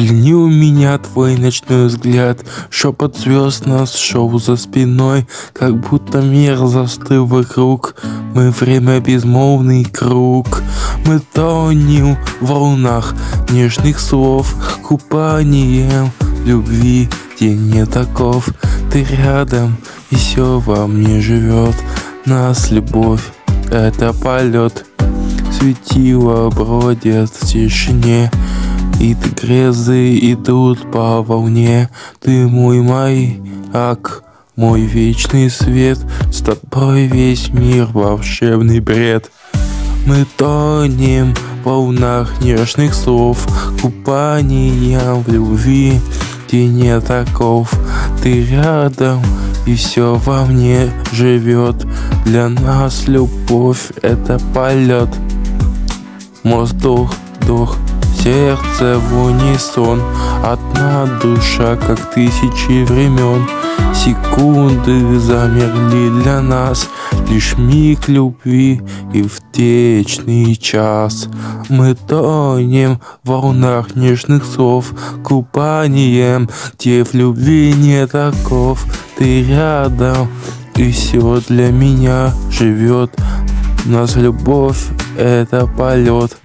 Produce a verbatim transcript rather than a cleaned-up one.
Пленил меня твой ночной взгляд, шепот звезд нас шел за спиной, как будто мир застыл вокруг. Мы время безмолвный круг. Мы тонем в волнах нежных слов, купанием любви день не таков. Ты рядом, и все во мне живет. Нас любовь — это полет. Светила бродят в тишине, и грезы идут по волне. Ты мой маяк, мой вечный свет, с тобой весь мир волшебный бред. Мы тонем в волнах нежных слов, купанием в любви день не таков. Ты рядом, и все во мне живет. Для нас любовь — это полет. Воздух, дух, сердце в унисон. Одна душа, как тысячи времен. Секунды замерли для нас, лишь миг любви и в вечный час. Мы тонем в волнах нежных слов, купанием, где в любви не таков. Ты рядом, и все для меня живет. У нас любовь — это полет.